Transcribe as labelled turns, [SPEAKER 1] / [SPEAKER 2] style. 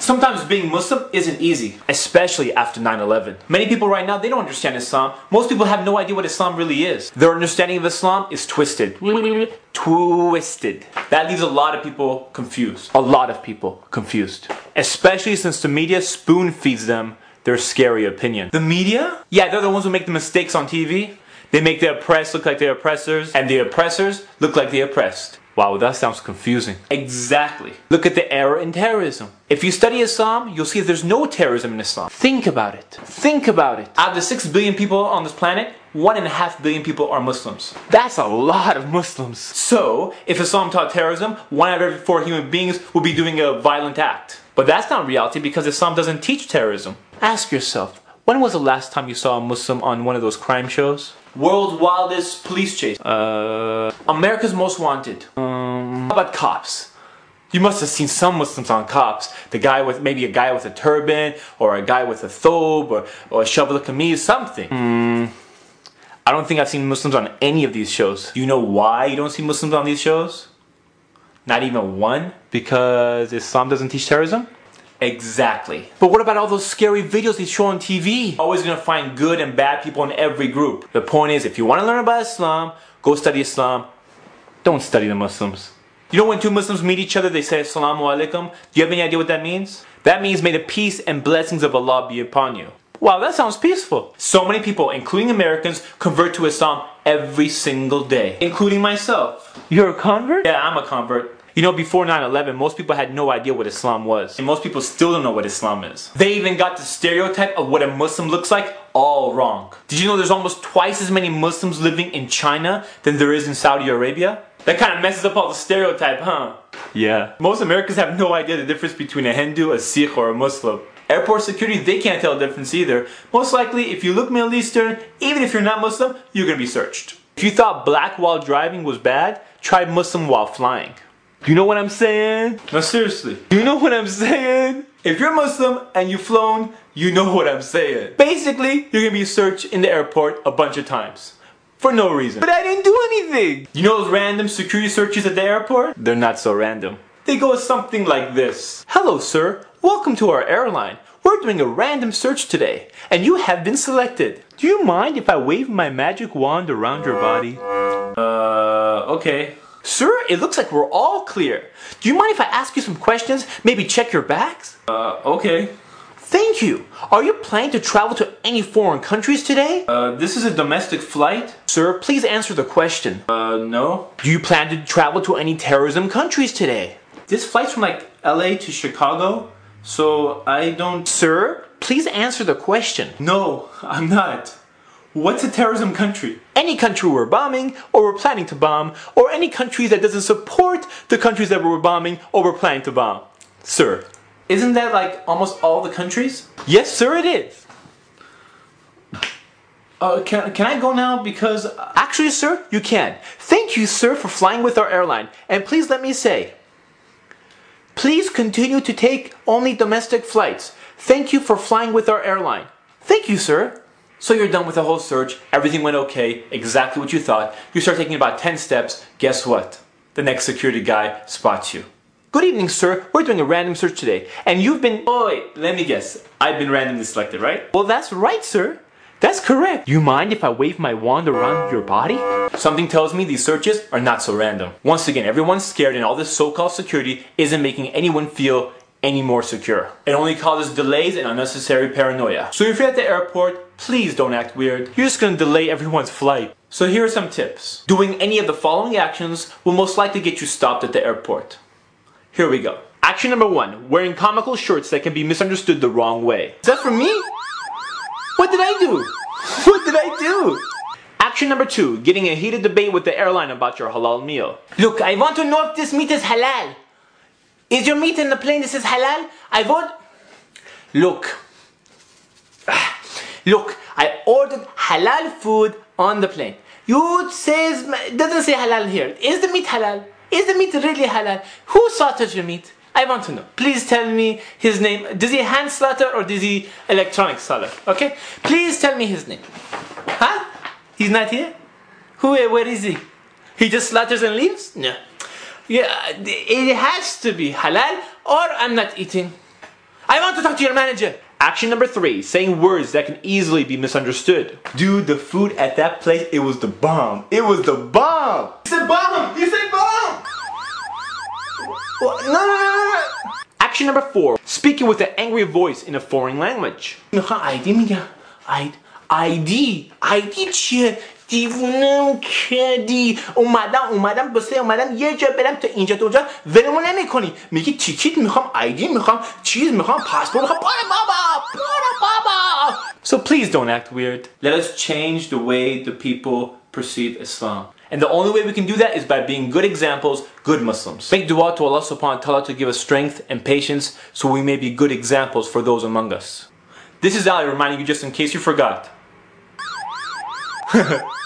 [SPEAKER 1] Sometimes being Muslim isn't easy, especially after 9/11. Many people right now, they don't understand Islam. Most people have no idea what Islam really is. Their understanding of Islam is twisted. Twisted. That leaves a lot of people confused. A lot of people confused. Especially since the media spoon feeds them their scary opinion. The media? Yeah, they're the ones who make the mistakes on TV. They make the oppressed look like the oppressors, and the oppressors look like the oppressed. Wow, that sounds confusing. Exactly. Look at the error in terrorism. If you study Islam, you'll see there's no terrorism in Islam. Think about it. Think about it. Out of the 6 billion people on this planet, 1.5 billion people are Muslims. That's a lot of Muslims. So, if Islam taught terrorism, 1 out of every 4 human beings would be doing a violent act. But that's not reality because Islam doesn't teach terrorism. Ask yourself, when was the last time you saw a Muslim on one of those crime shows? World's Wildest Police Chase. America's Most Wanted. How about Cops? You must have seen some Muslims on Cops. The guy with, maybe a guy with a turban, or a guy with a thobe, or a shovel of kameez, something. I don't think I've seen Muslims on any of these shows. Do you know why you don't see Muslims on these shows? Not even one? Because Islam doesn't teach terrorism? Exactly. But what about all those scary videos they show on TV? Always gonna find good and bad people in every group. The point is, if you want to learn about Islam, go study Islam. Don't study the Muslims. You know when 2 Muslims meet each other, they say Assalamu alaikum? Do you have any idea what that means? That means may the peace and blessings of Allah be upon you. Wow, that sounds peaceful. So many people, including Americans, convert to Islam every single day. Including myself. You're a convert? Yeah, I'm a convert. You know, before 9/11, most people had no idea what Islam was. And most people still don't know what Islam is. They even got the stereotype of what a Muslim looks like all wrong. Did you know there's almost twice as many Muslims living in China than there is in Saudi Arabia? That kind of messes up all the stereotype, huh? Yeah. Most Americans have no idea the difference between a Hindu, a Sikh, or a Muslim. Airport security, they can't tell the difference either. Most likely, if you look Middle Eastern, even if you're not Muslim, you're gonna be searched. If you thought black while driving was bad, try Muslim while flying. Do you know what I'm saying? No, seriously. Do you know what I'm saying? If you're Muslim and you've flown, you know what I'm saying. Basically, you're gonna be searched in the airport a bunch of times. For no reason. But I didn't do anything! You know those random security searches at the airport? They're not so random. They go something like this. Hello, sir. Welcome to our airline. We're doing a random search today, and you have been selected. Do you mind if I wave my magic wand around your body? Okay. Sir, it looks like we're all clear. Do you mind if I ask you some questions? Maybe check your bags? Okay. Thank you. Are you planning to travel to any foreign countries today? This is a domestic flight. Sir, please answer the question. No. Do you plan to travel to any terrorism countries today? This flight's from like LA to Chicago, so I don't... Sir, please answer the question. No, I'm not. What's a terrorism country? Any country we're bombing, or we're planning to bomb, or any country that doesn't support the countries that we're bombing, or we're planning to bomb. Sir. Isn't that like almost all the countries? Yes, sir, it is. Can I go now because... Actually, sir, you can. Thank you, sir, for flying with our airline. And please let me say, please continue to take only domestic flights. Thank you for flying with our airline. Thank you, sir. So you're done with the whole search, everything went okay, exactly what you thought. You start taking about 10 steps, guess what? The next security guy spots you. Good evening, sir. We're doing a random search today, and you've been... Oh, wait, let me guess. I've been randomly selected, right? Well, that's right, sir. That's correct. You mind if I wave my wand around your body? Something tells me these searches are not so random. Once again, everyone's scared and all this so-called security isn't making anyone feel any more secure. It only causes delays and unnecessary paranoia. So if you're at the airport, please don't act weird. You're just gonna delay everyone's flight. So here are some tips. Doing any of the following actions will most likely get you stopped at the airport. Here we go. Action number 1, wearing comical shirts that can be misunderstood the wrong way. Is that for me? What did I do? What did I do? Action number 2, getting a heated debate with the airline about your halal meal. Look, I want to know if this meat is halal. Is your meat in the plane that says halal? I vote... Look, I ordered halal food on the plane. You says, it doesn't say halal here. Is the meat halal? Is the meat really halal? Who slaughtered your meat? I want to know. Please tell me his name. Does he hand slaughter or does he electronic slaughter? Okay? Please tell me his name. Huh? He's not here? Where is he? He just slaughters and leaves? No. Yeah, it has to be halal or I'm not eating. to talk to your manager. Action number 3, saying words that can easily be misunderstood. Dude, the food at that place, it was the bomb. It was the bomb. You said bomb. You said bomb. No. Action number 4, speaking with an angry voice in a foreign language. میخوام ID میگم. ID چیه؟ دیوونم کردی. اومدم یه جا برم تا اینجا تا اونجا ولمون نمیکنی. میگی تیکیت میخوام، ID میخوام، چیز میخوام، پاسپورت میخوام. بابا. So please don't act weird. Let us change the way the people perceive Islam. And the only way we can do that is by being good examples, good Muslims. Make dua to Allah subhanahu wa ta'ala to give us strength and patience so we may be good examples for those among us. This is Ali reminding you just in case you forgot.